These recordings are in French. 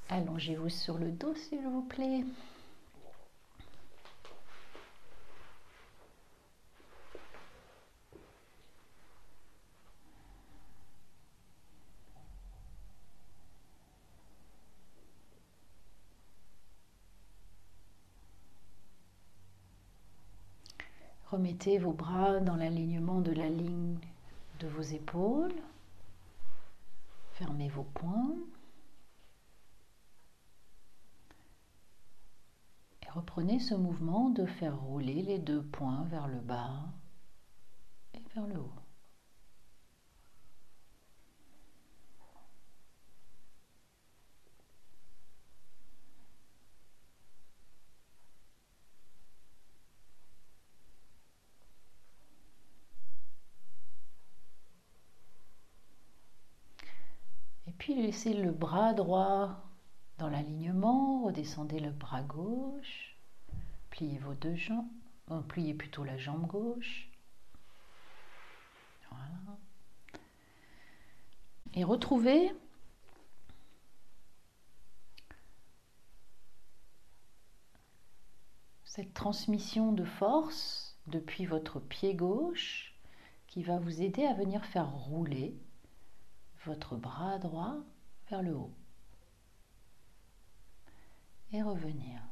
Allongez-vous sur le dos, s'il vous plaît. Remettez vos bras dans l'alignement de la ligne de vos épaules. Fermez vos poings. Et reprenez ce mouvement de faire rouler les deux poings vers le bas et vers le haut. Et puis laissez le bras droit dans l'alignement, redescendez le bras gauche, pliez vos deux jambes, pliez plutôt la jambe gauche. Voilà. Et retrouvez cette transmission de force depuis votre pied gauche qui va vous aider à venir faire rouler votre bras droit vers le haut et revenir.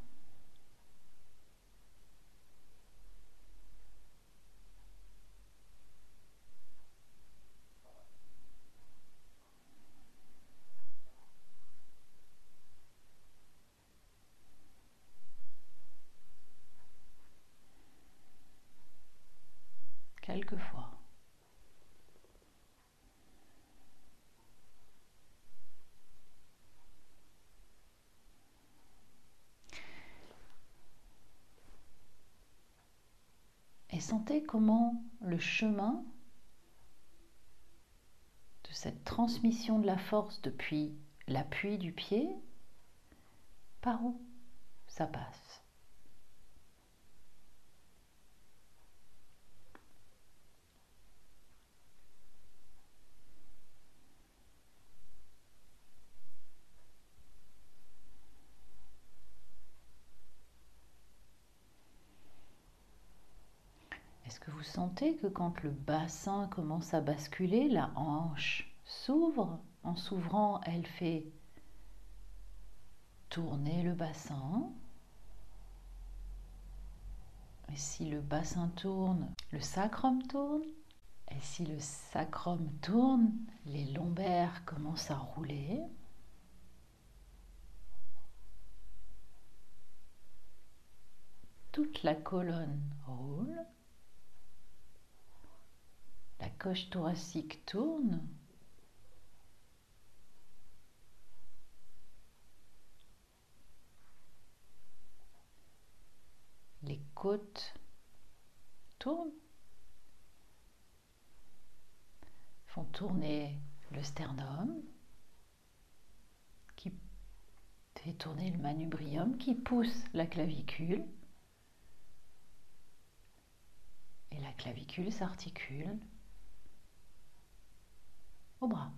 Quelquefois. Et sentez comment le chemin de cette transmission de la force depuis l'appui du pied, par où ça passe. Est-ce que vous sentez que quand le bassin commence à basculer, la hanche s'ouvre? En s'ouvrant, elle fait tourner le bassin. Et si le bassin tourne, le sacrum tourne. Et si le sacrum tourne, les lombaires commencent à rouler. Toute la colonne roule. La coche thoracique tourne. Les côtes tournent. Font tourner le sternum, qui fait tourner le manubrium, qui pousse la clavicule. Et la clavicule s'articule au bras.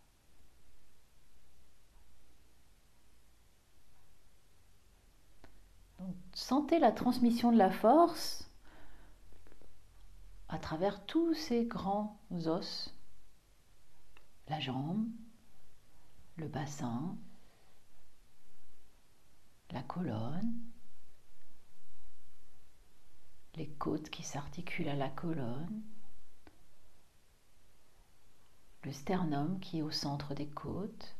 Donc, sentez la transmission de la force à travers tous ces grands os, la jambe, le bassin, la colonne, les côtes qui s'articulent à la colonne, le sternum qui est au centre des côtes,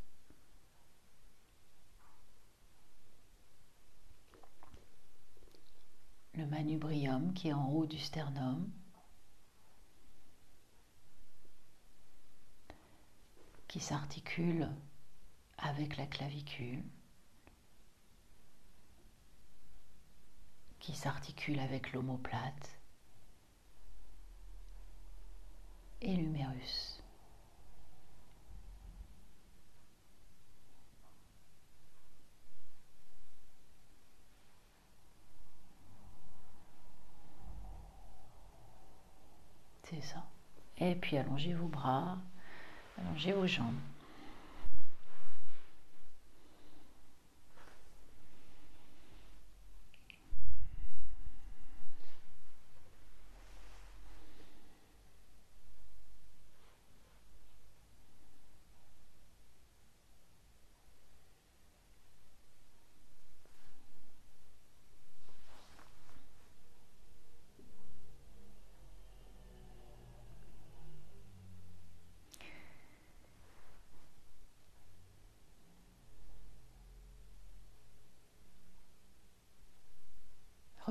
le manubrium qui est en haut du sternum, qui s'articule avec la clavicule, qui s'articule avec l'omoplate et l'humérus. C'est ça. Et puis allongez vos bras, allongez vos jambes.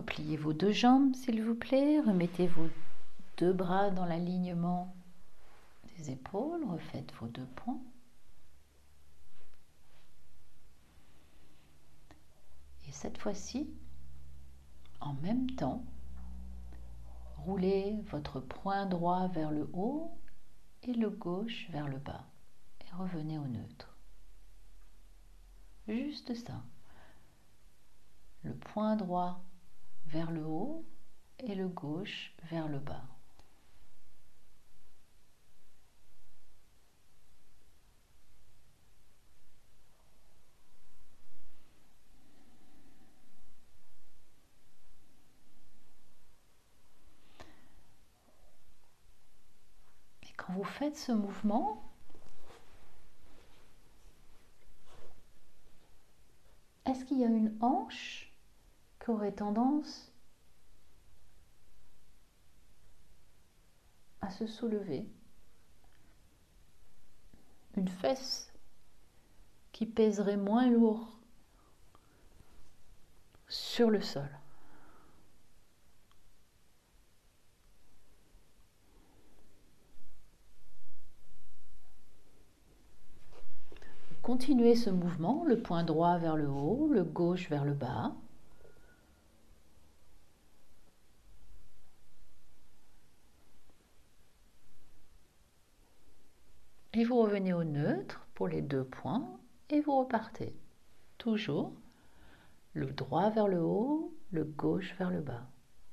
Repliez vos deux jambes, s'il vous plaît. Remettez vos deux bras dans l'alignement des épaules. Refaites vos deux points. Et cette fois-ci, en même temps, roulez votre poing droit vers le haut et le gauche vers le bas. Et revenez au neutre. Juste ça. Le poing droit vers le haut et le gauche vers le bas. Et quand vous faites ce mouvement, est-ce qu'il y a une hanche qui aurait tendance à se soulever? Une fesse qui pèserait moins lourd sur le sol. Continuez ce mouvement, le poing droit vers le haut, le gauche vers le bas. Et vous revenez au neutre pour les deux points et vous repartez. Toujours le droit vers le haut, le gauche vers le bas.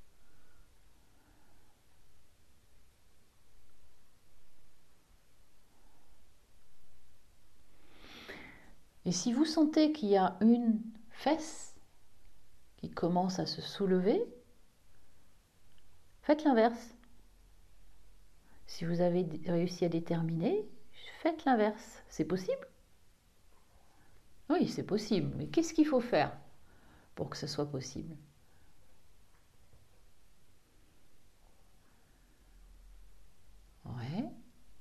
Et si vous sentez qu'il y a une fesse qui commence à se soulever, faites l'inverse. Si vous avez réussi à déterminer, faites l'inverse. C'est possible? Oui, c'est possible. Mais qu'est-ce qu'il faut faire pour que ce soit possible? Ouais.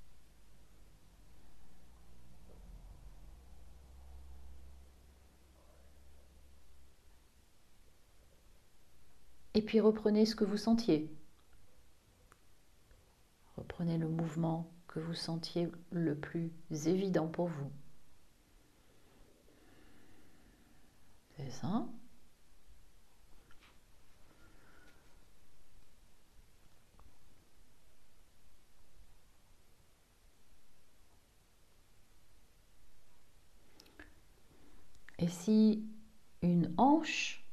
Et puis reprenez ce que vous sentiez. Reprenez le mouvement que vous sentiez le plus évident pour vous. C'est ça. Et si une hanche,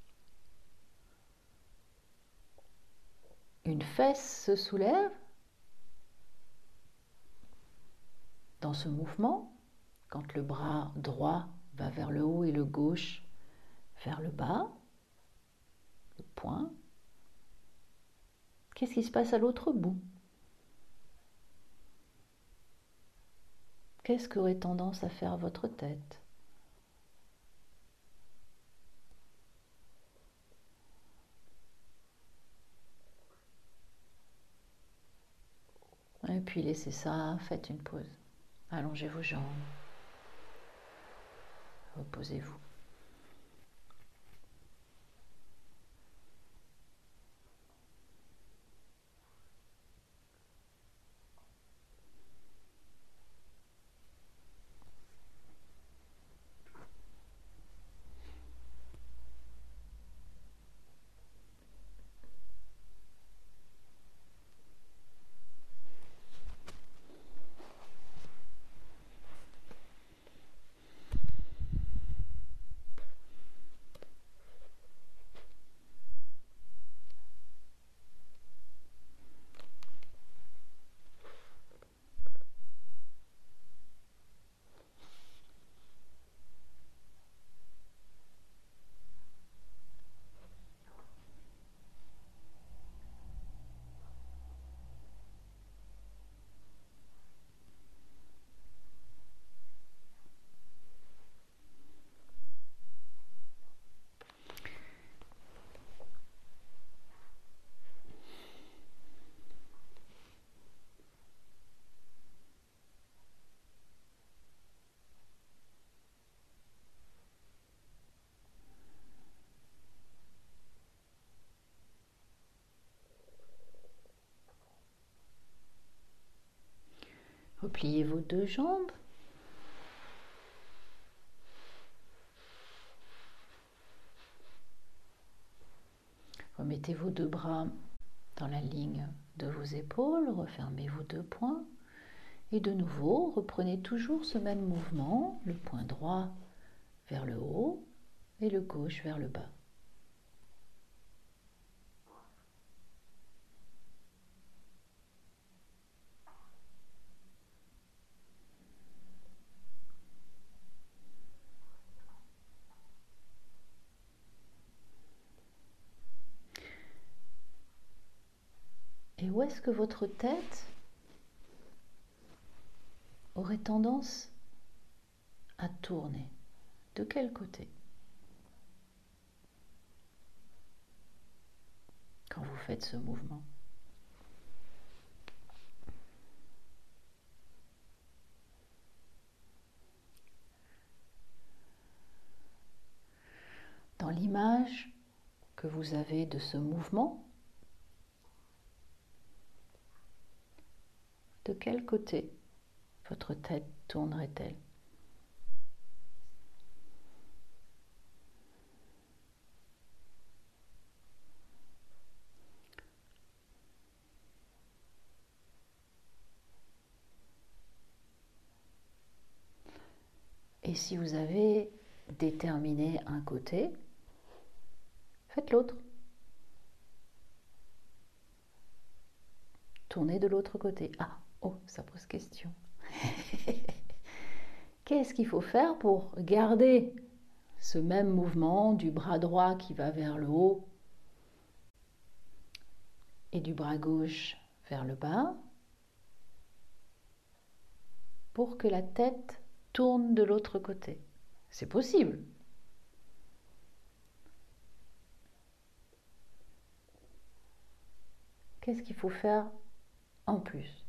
une fesse se soulève dans ce mouvement, quand le bras droit va vers le haut et le gauche vers le bas, le poing, qu'est-ce qui se passe à l'autre bout? Qu'est-ce qu'aurait tendance à faire votre tête? Et puis laissez ça, faites une pause. Allongez vos jambes. Reposez-vous. Repliez vos deux jambes. Remettez vos deux bras dans la ligne de vos épaules, refermez vos deux poings et de nouveau reprenez toujours ce même mouvement, le poing droit vers le haut et le gauche vers le bas. Et où est-ce que votre tête aurait tendance à tourner? De quel côté? Quand vous faites ce mouvement. Dans l'image que vous avez de ce mouvement, de quel côté votre tête tournerait-elle? Et si vous avez déterminé un côté, faites l'autre. Tournez de l'autre côté. Ah, oh, ça pose question. Qu'est-ce qu'il faut faire pour garder ce même mouvement du bras droit qui va vers le haut et du bras gauche vers le bas pour que la tête tourne de l'autre côté? C'est possible. Qu'est-ce qu'il faut faire en plus?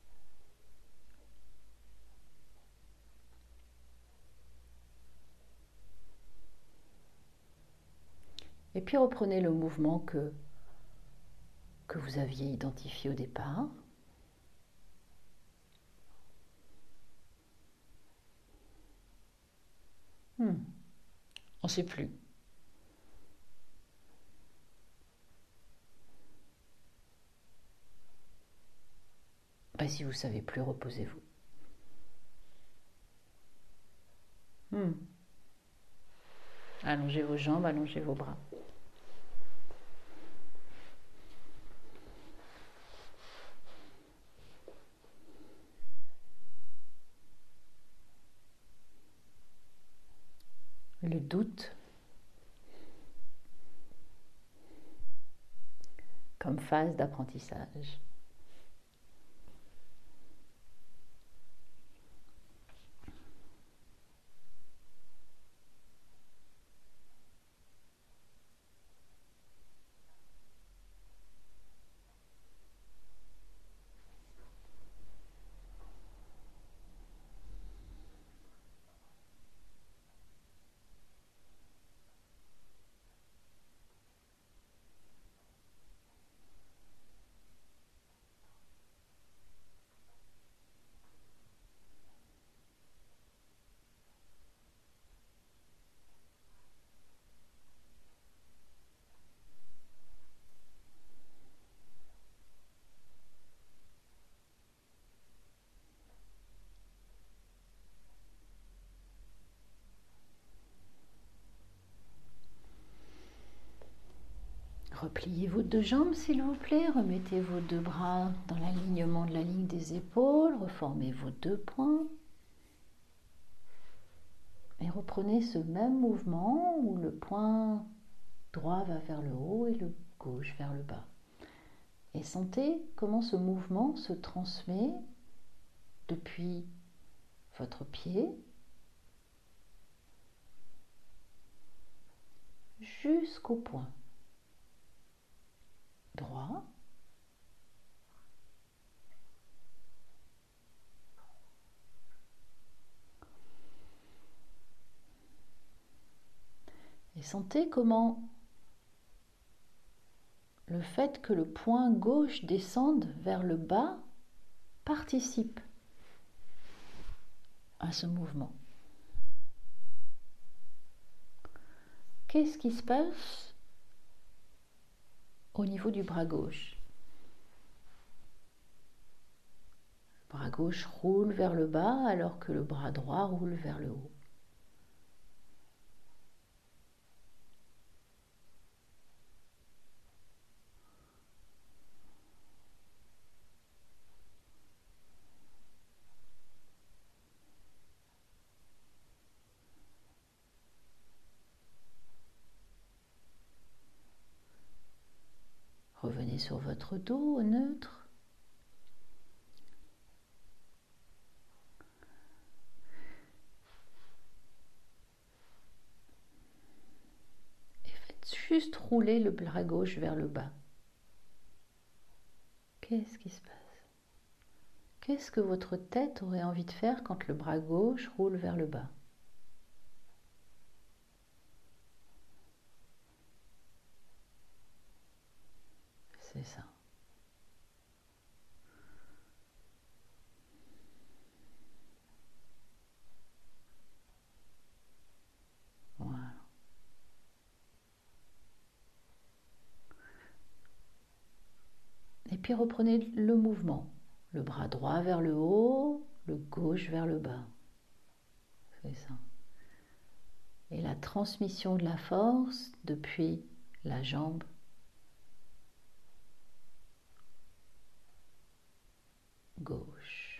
Et puis reprenez le mouvement que vous aviez identifié au départ. On ne sait plus. Ben, si vous ne savez plus, reposez-vous. Allongez vos jambes, allongez vos bras. Le doute comme phase d'apprentissage. Repliez vos deux jambes s'il vous plaît, remettez vos deux bras dans l'alignement de la ligne des épaules, reformez vos deux poings et reprenez ce même mouvement où le poing droit va vers le haut et le gauche vers le bas. Et sentez comment ce mouvement se transmet depuis votre pied jusqu'au poing droit et sentez comment le fait que le poing gauche descende vers le bas participe à ce mouvement. Qu'est-ce qui se passe au niveau du bras gauche? Le bras gauche roule vers le bas alors que le bras droit roule vers le haut. Revenez sur votre dos au neutre. Et faites juste rouler le bras gauche vers le bas. Qu'est-ce qui se passe? Qu'est-ce que votre tête aurait envie de faire quand le bras gauche roule vers le bas? C'est ça. Voilà. Et puis reprenez le mouvement. Le bras droit vers le haut, le gauche vers le bas. C'est ça. Et la transmission de la force depuis la jambe gauche.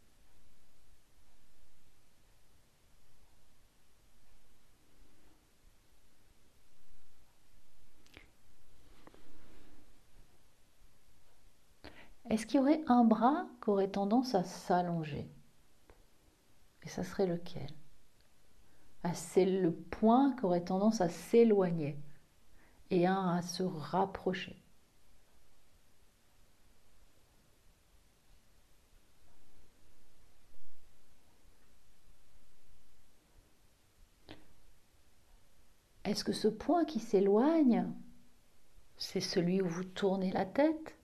Est-ce qu'il y aurait un bras qui aurait tendance à s'allonger? Et ça serait lequel? C'est le point qui aurait tendance à s'éloigner et un à se rapprocher. Est-ce que ce point qui s'éloigne, c'est celui où vous tournez la tête?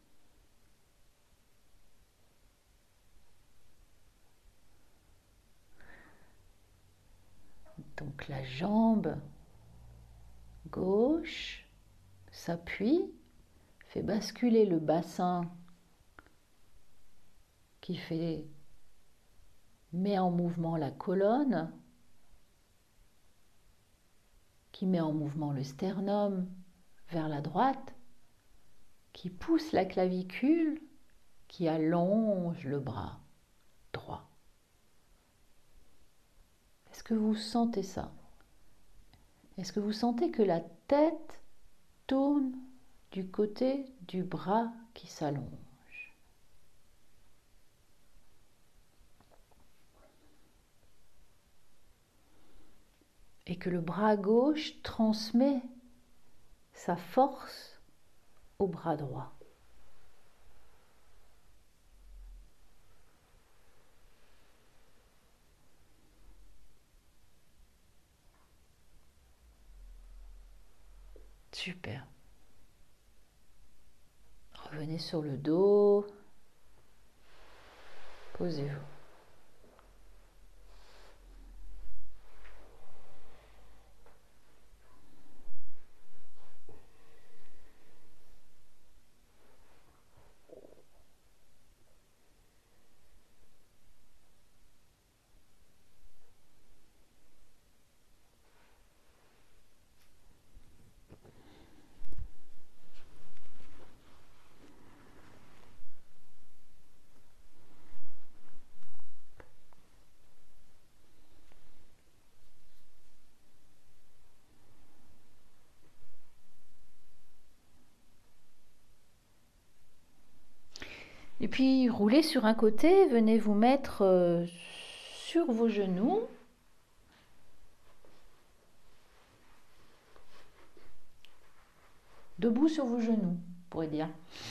Donc la jambe gauche s'appuie, fait basculer le bassin qui met en mouvement la colonne, qui met en mouvement le sternum vers la droite, qui pousse la clavicule, qui allonge le bras droit. Est-ce que vous sentez ça? Est-ce que vous sentez que la tête tourne du côté du bras qui s'allonge? Et que le bras gauche transmet sa force au bras droit. Super. Revenez sur le dos. Posez-vous. Et puis roulez sur un côté, venez vous mettre sur vos genoux. Debout sur vos genoux, on pourrait dire.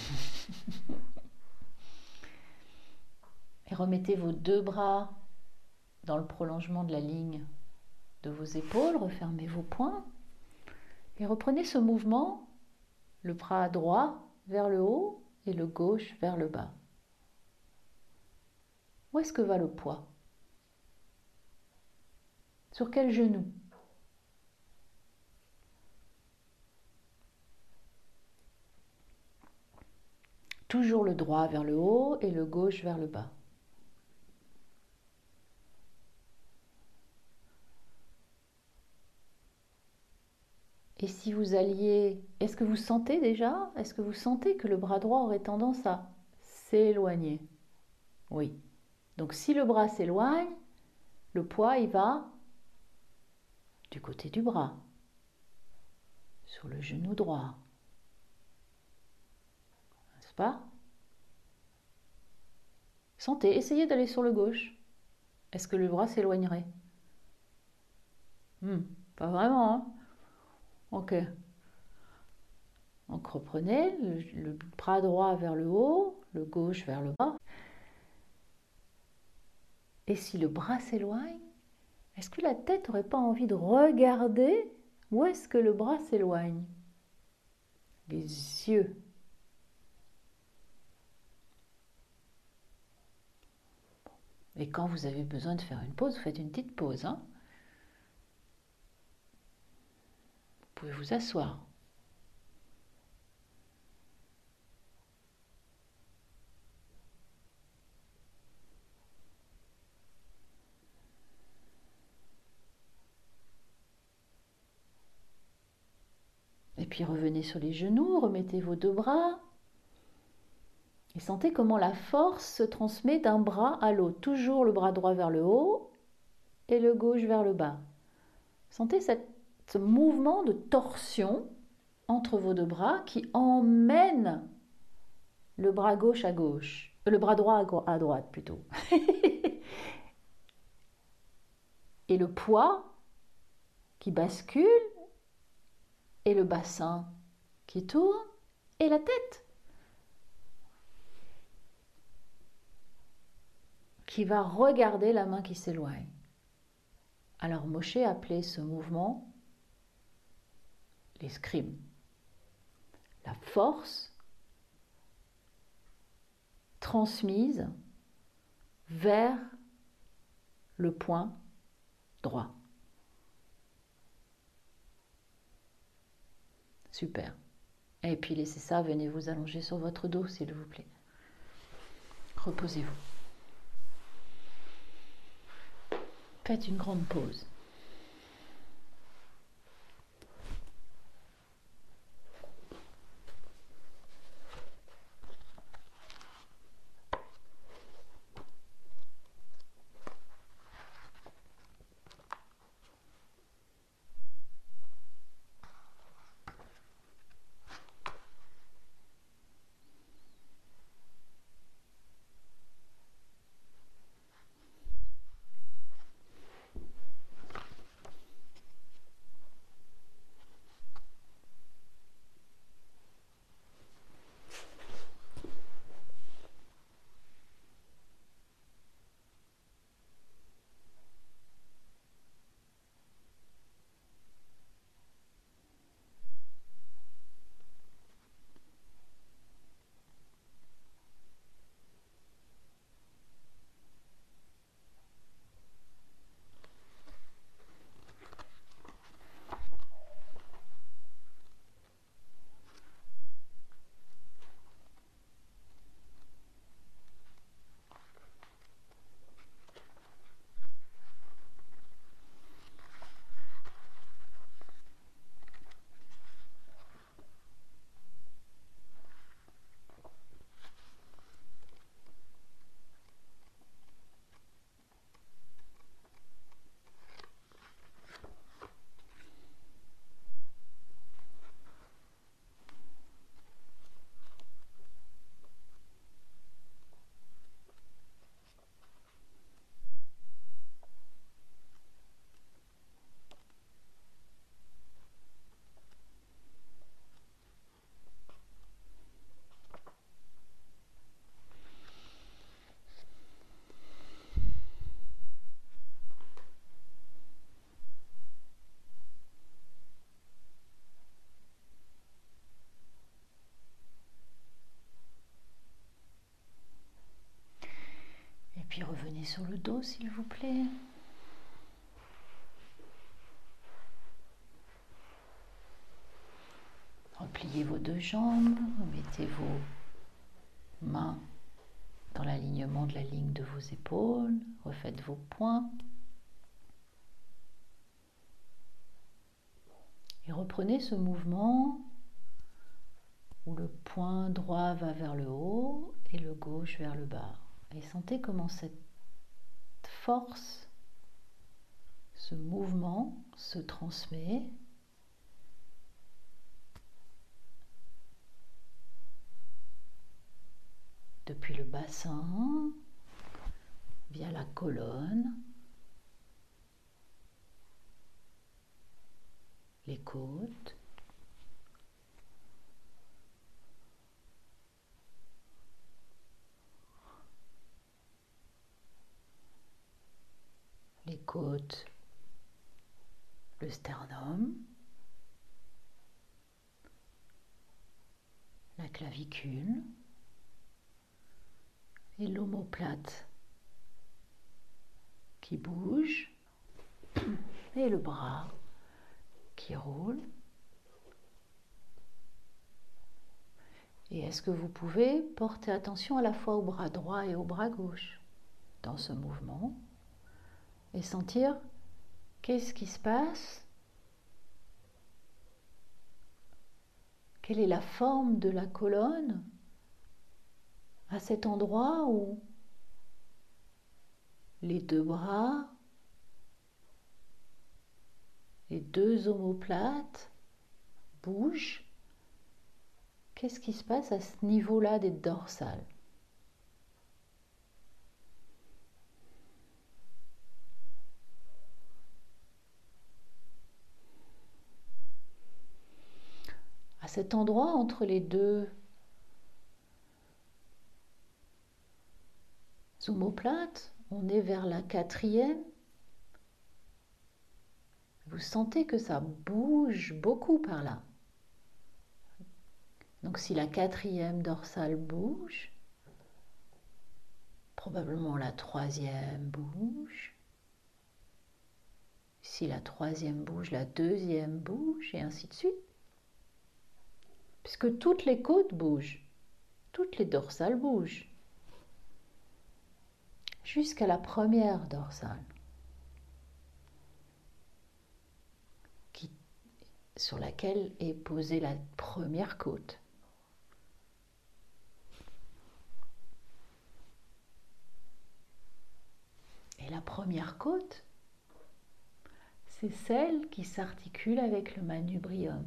Et remettez vos deux bras dans le prolongement de la ligne de vos épaules, refermez vos poings. Et reprenez ce mouvement, le bras droit vers le haut et le gauche vers le bas. Où est-ce que va le poids? Sur quel genou? Toujours le droit vers le haut et le gauche vers le bas. Et si vous alliez, est-ce que vous sentez déjà, est-ce que vous sentez que le bras droit aurait tendance à s'éloigner? Oui. Donc si le bras s'éloigne, le poids il va du côté du bras, sur le genou droit, n'est-ce pas? Sentez, essayez d'aller sur le gauche. Est-ce que le bras s'éloignerait? Pas vraiment, hein? Ok. Donc reprenez le bras droit vers le haut, le gauche vers le bas. Et si le bras s'éloigne, est-ce que la tête n'aurait pas envie de regarder où est-ce que le bras s'éloigne? Les yeux. Et quand vous avez besoin de faire une pause, vous faites une petite pause, hein? Vous pouvez vous asseoir. Et puis revenez sur les genoux, remettez vos deux bras. Et sentez comment la force se transmet d'un bras à l'autre. Toujours le bras droit vers le haut et le gauche vers le bas. Sentez ce mouvement de torsion entre vos deux bras qui emmène le bras gauche à gauche. Le bras droit à droite plutôt. Et le poids qui bascule et le bassin qui tourne et la tête qui va regarder la main qui s'éloigne. Alors Moshe appelait ce mouvement l'escrime. La force transmise vers le point droit. Super. Et puis laissez ça, venez vous allonger sur votre dos s'il vous plaît. Reposez-vous. Faites une grande pause. Et puis revenez sur le dos s'il vous plaît. Pliez vos deux jambes, mettez vos mains dans l'alignement de la ligne de vos épaules, refaites vos poings. Et reprenez ce mouvement où le poing droit va vers le haut et le gauche vers le bas. Et sentez comment cette force, ce mouvement se transmet depuis le bassin, via la colonne, les côtes, le sternum, la clavicule et l'omoplate qui bouge et le bras qui roule. Et est-ce que vous pouvez porter attention à la fois au bras droit et au bras gauche dans ce mouvement et sentir qu'est-ce qui se passe, quelle est la forme de la colonne à cet endroit où les deux bras, les deux omoplates bougent. Qu'est-ce qui se passe à ce niveau-là des dorsales? À cet endroit entre les deux omoplates, on est vers la quatrième. Vous sentez que ça bouge beaucoup par là. Donc si la quatrième dorsale bouge, probablement la troisième bouge. Si la troisième bouge, la deuxième bouge, et ainsi de suite. Puisque toutes les côtes bougent, toutes les dorsales bougent, jusqu'à la première dorsale, sur laquelle est posée la première côte. Et la première côte, c'est celle qui s'articule avec le manubrium.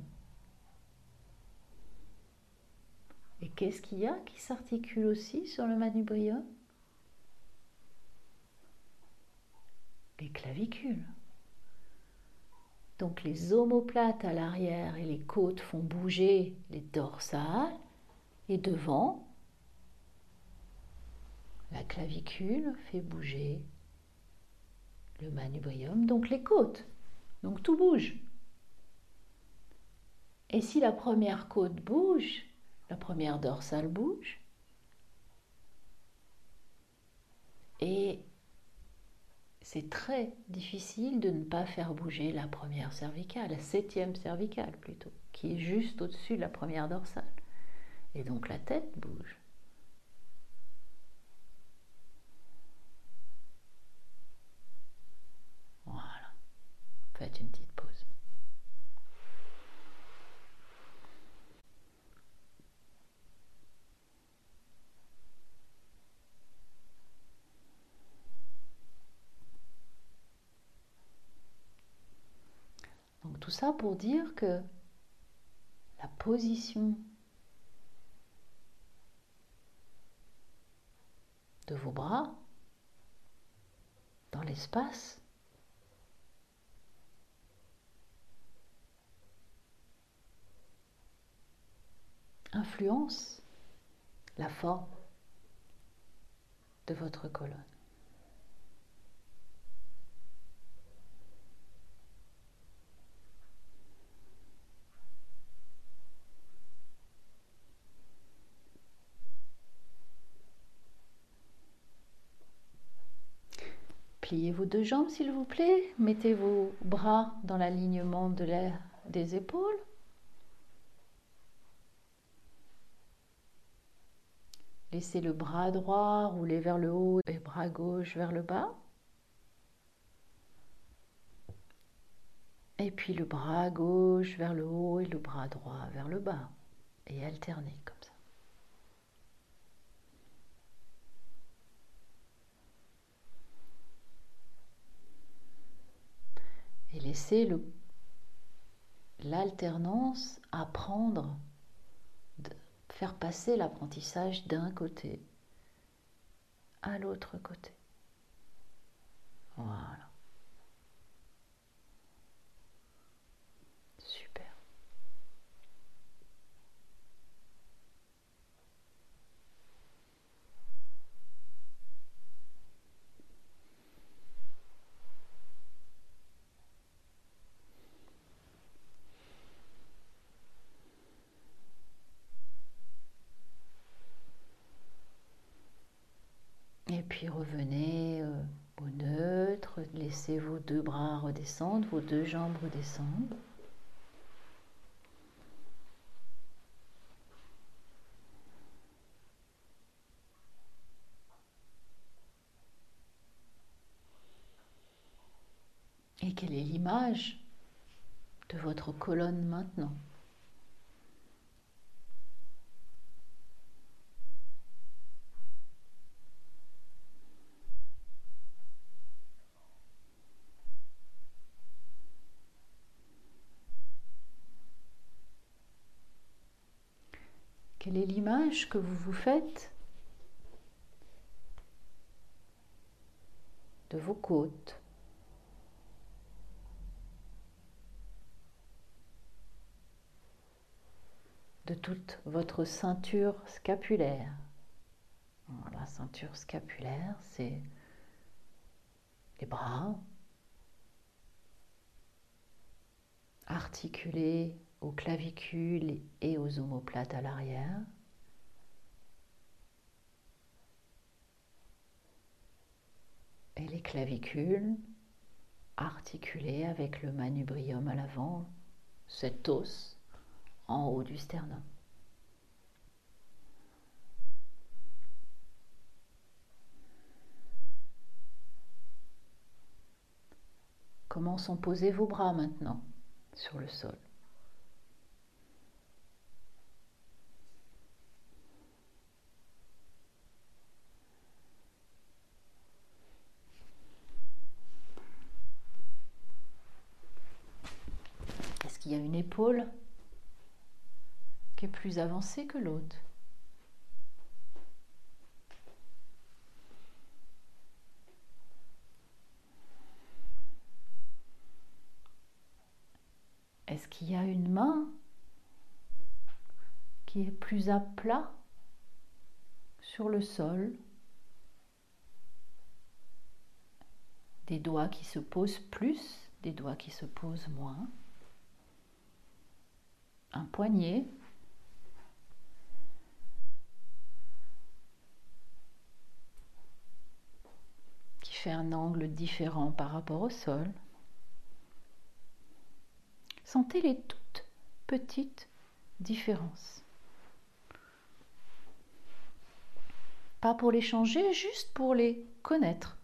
Et qu'est-ce qu'il y a qui s'articule aussi sur le manubrium? Les clavicules. Donc les omoplates à l'arrière et les côtes font bouger les dorsales, et devant, la clavicule fait bouger le manubrium, donc les côtes. Donc tout bouge. Et si la première côte bouge, la première dorsale bouge, et c'est très difficile de ne pas faire bouger la première cervicale, la septième cervicale plutôt, qui est juste au-dessus de la première dorsale. Et donc la tête bouge. Voilà. Faites une petite pause. Donc tout ça pour dire que la position de vos bras dans l'espace influence la forme de votre colonne. Pliez vos deux jambes s'il vous plaît, mettez vos bras dans l'alignement des épaules. Laissez le bras droit rouler vers le haut et le bras gauche vers le bas. Et puis le bras gauche vers le haut et le bras droit vers le bas. Et alternez comme ça. Et laissez l'alternance apprendre, faire passer l'apprentissage d'un côté à l'autre côté. Voilà. Super. Et puis revenez au neutre, laissez vos deux bras redescendre, vos deux jambes redescendre. Et quelle est l'image de votre colonne maintenant? Quelle est l'image que vous vous faites de vos côtes? De toute votre ceinture scapulaire. La ceinture scapulaire, c'est les bras articulés aux clavicules et aux omoplates à l'arrière. Et les clavicules articulées avec le manubrium à l'avant, cet os en haut du sternum. Comment sont posés vos bras maintenant sur le sol? Est-ce qu'il y a une épaule qui est plus avancée que l'autre? Est-ce qu'il y a une main qui est plus à plat sur le sol? Des doigts qui se posent plus, des doigts qui se posent moins. Un poignet. Qui fait un angle différent par rapport au sol. Sentez les toutes petites différences. Pas pour les changer, juste pour les connaître.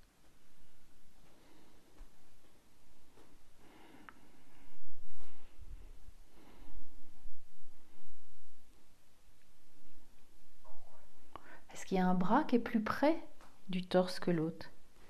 Est-ce qu'il y a un bras qui est plus près du torse que l'autre?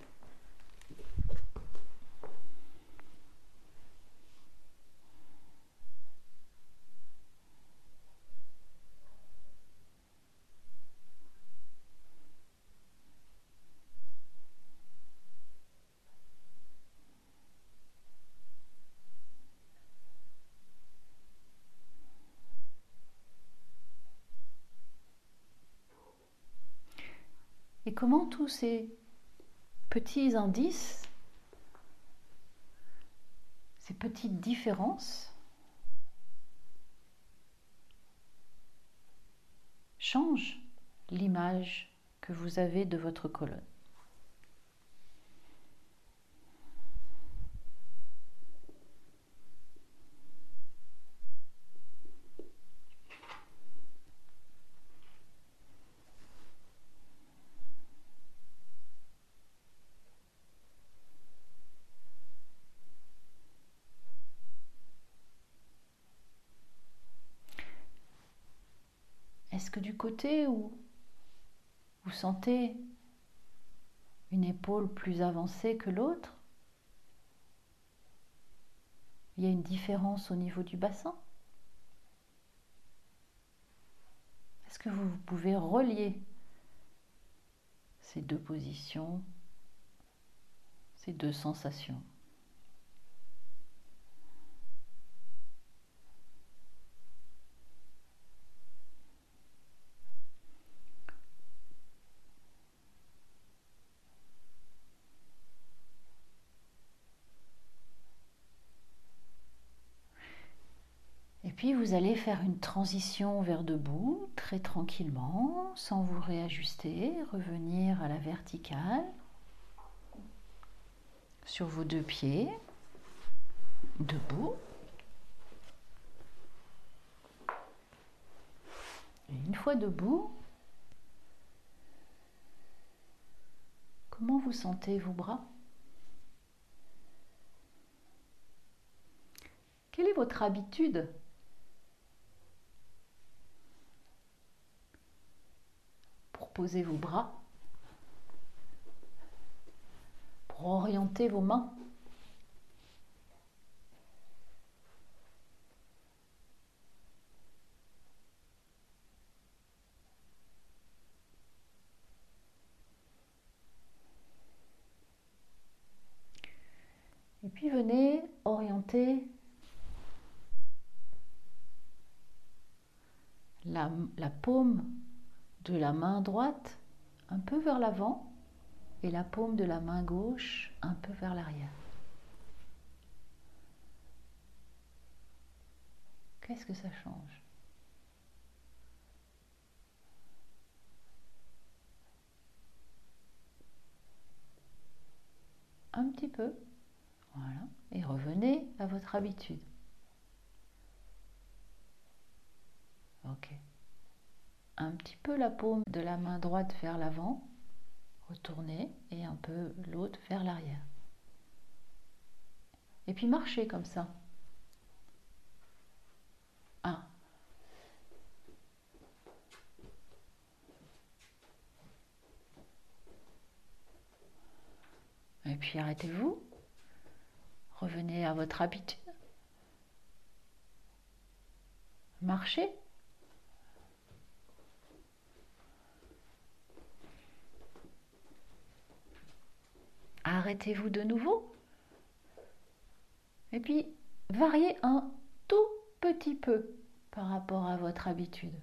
Et comment tous ces petits indices, ces petites différences changent l'image que vous avez de votre colonne? Est-ce que du côté où vous sentez une épaule plus avancée que l'autre, il y a une différence au niveau du bassin? Est-ce que vous pouvez relier ces deux positions, ces deux sensations? Et puis vous allez faire une transition vers debout, très tranquillement, sans vous réajuster, revenir à la verticale, sur vos deux pieds, debout. Et une fois debout, comment vous sentez vos bras? Quelle est votre habitude pour poser vos bras, pour orienter vos mains? Et puis venez orienter la paume de la main droite un peu vers l'avant et la paume de la main gauche un peu vers l'arrière. Qu'est-ce que ça change? Un petit peu. Voilà. Et revenez à votre habitude. Ok. Un petit peu la paume de la main droite vers l'avant. Retournez et un peu l'autre vers l'arrière. Et puis marchez comme ça. 1. Et puis arrêtez-vous. Revenez à votre habitude. Marchez. Arrêtez-vous de nouveau. Et puis variez un tout petit peu par rapport à votre habitude.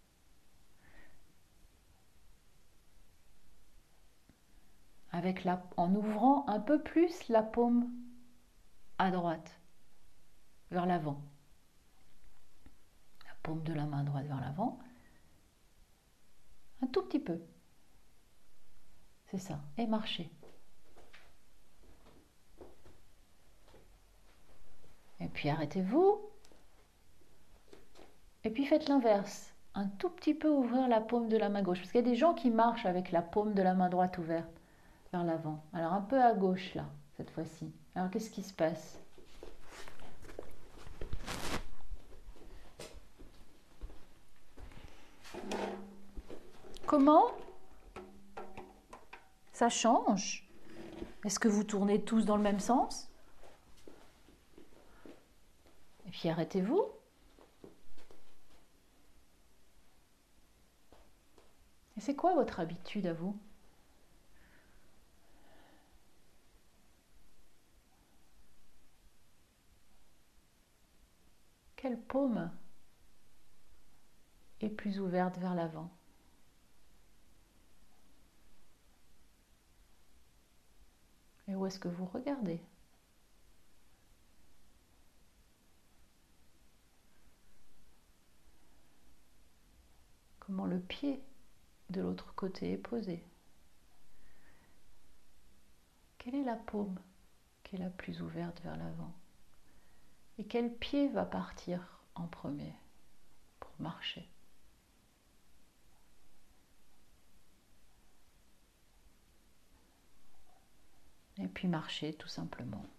En ouvrant un peu plus la paume à droite, vers l'avant. La paume de la main droite vers l'avant. Un tout petit peu. C'est ça. Et marchez. Et puis arrêtez-vous. Et puis faites l'inverse. Un tout petit peu ouvrir la paume de la main gauche. Parce qu'il y a des gens qui marchent avec la paume de la main droite ouverte vers l'avant. Alors un peu à gauche là, cette fois-ci. Alors qu'est-ce qui se passe? Comment ça change? Est-ce que vous tournez tous dans le même sens? Et puis arrêtez-vous. Et c'est quoi votre habitude à vous? Quelle paume est plus ouverte vers l'avant? Et où est-ce que vous regardez? Comment le pied de l'autre côté est posé? Quelle est la paume qui est la plus ouverte vers l'avant? Et quel pied va partir en premier pour marcher? Et puis marcher tout simplement.